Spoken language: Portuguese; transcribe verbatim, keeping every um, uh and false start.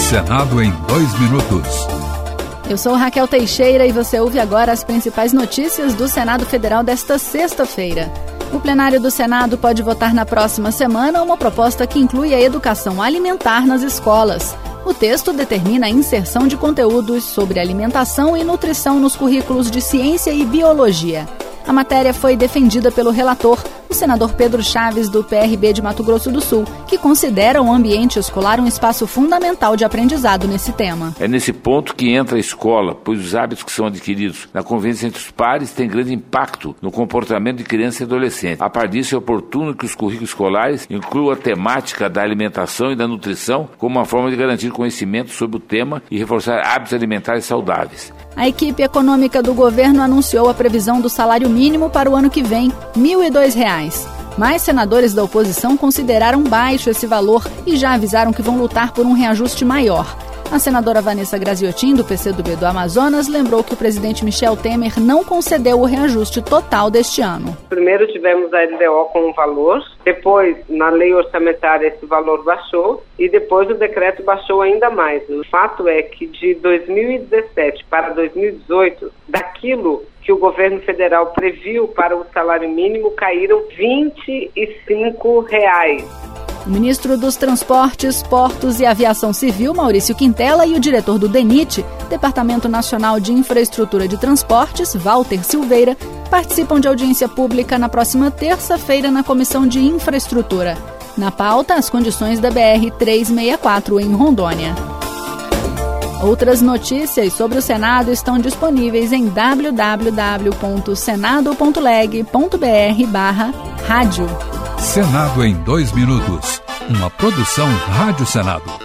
Senado em dois minutos. Eu sou Raquel Teixeira e você ouve agora as principais notícias do Senado Federal desta sexta-feira. O plenário do Senado pode votar na próxima semana uma proposta que inclui a educação alimentar nas escolas. O texto determina a inserção de conteúdos sobre alimentação e nutrição nos currículos de ciência e biologia. A matéria foi defendida pelo relator, o senador Pedro Chaves, do P R B de Mato Grosso do Sul, que considera o ambiente escolar um espaço fundamental de aprendizado nesse tema. É nesse ponto que entra a escola, pois os hábitos que são adquiridos na convivência entre os pares têm grande impacto no comportamento de criança e adolescente. A par disso, é oportuno que os currículos escolares incluam a temática da alimentação e da nutrição como uma forma de garantir conhecimento sobre o tema e reforçar hábitos alimentares saudáveis. A equipe econômica do governo anunciou a previsão do salário mínimo para o ano que vem, mil e dois reais. Mas senadores da oposição consideraram baixo esse valor e já avisaram que vão lutar por um reajuste maior. A senadora Vanessa Graziotin, do P C do B do Amazonas, lembrou que o presidente Michel Temer não concedeu o reajuste total deste ano. Primeiro tivemos a L D O com um valor, depois na lei orçamentária esse valor baixou e depois o decreto baixou ainda mais. O fato é que de dois mil e dezessete para dois mil e dezoito, daquilo que o governo federal previu para o salário mínimo, caíram vinte e cinco reais. O ministro dos Transportes, Portos e Aviação Civil, Maurício Quintela, e o diretor do DENIT, Departamento Nacional de Infraestrutura de Transportes, Walter Silveira, participam de audiência pública na próxima terça-feira na Comissão de Infraestrutura. Na pauta, as condições da B R trezentos e sessenta e quatro em Rondônia. Outras notícias sobre o Senado estão disponíveis em w w w ponto senado ponto leg ponto b r barra rádio. Senado em dois minutos. Uma produção Rádio Senado.